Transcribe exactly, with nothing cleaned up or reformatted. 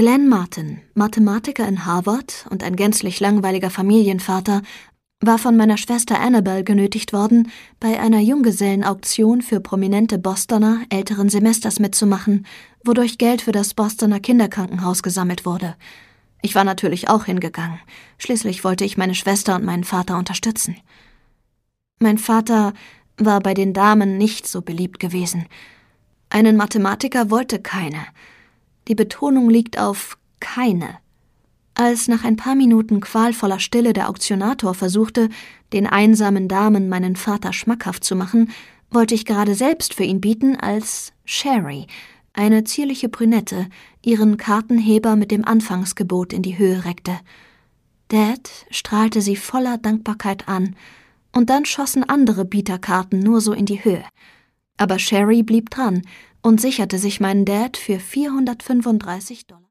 Glenn Martin, Mathematiker in Harvard und ein gänzlich langweiliger Familienvater, war von meiner Schwester Annabelle genötigt worden, bei einer Junggesellenauktion für prominente Bostoner älteren Semesters mitzumachen, wodurch Geld für das Bostoner Kinderkrankenhaus gesammelt wurde. Ich war natürlich auch hingegangen. Schließlich wollte ich meine Schwester und meinen Vater unterstützen. Mein Vater war bei den Damen nicht so beliebt gewesen. Einen Mathematiker wollte keine. Die Betonung liegt auf keine. Als nach ein paar Minuten qualvoller Stille der Auktionator versuchte, den einsamen Damen meinen Vater schmackhaft zu machen, wollte ich gerade selbst für ihn bieten, als Sherry, eine zierliche Brünette, ihren Kartenheber mit dem Anfangsgebot in die Höhe reckte. Dad strahlte sie voller Dankbarkeit an, und dann schossen andere Bieterkarten nur so in die Höhe. Aber Sherry blieb dran und sicherte sich meinen Dad für vierhundertfünfunddreißig Dollar.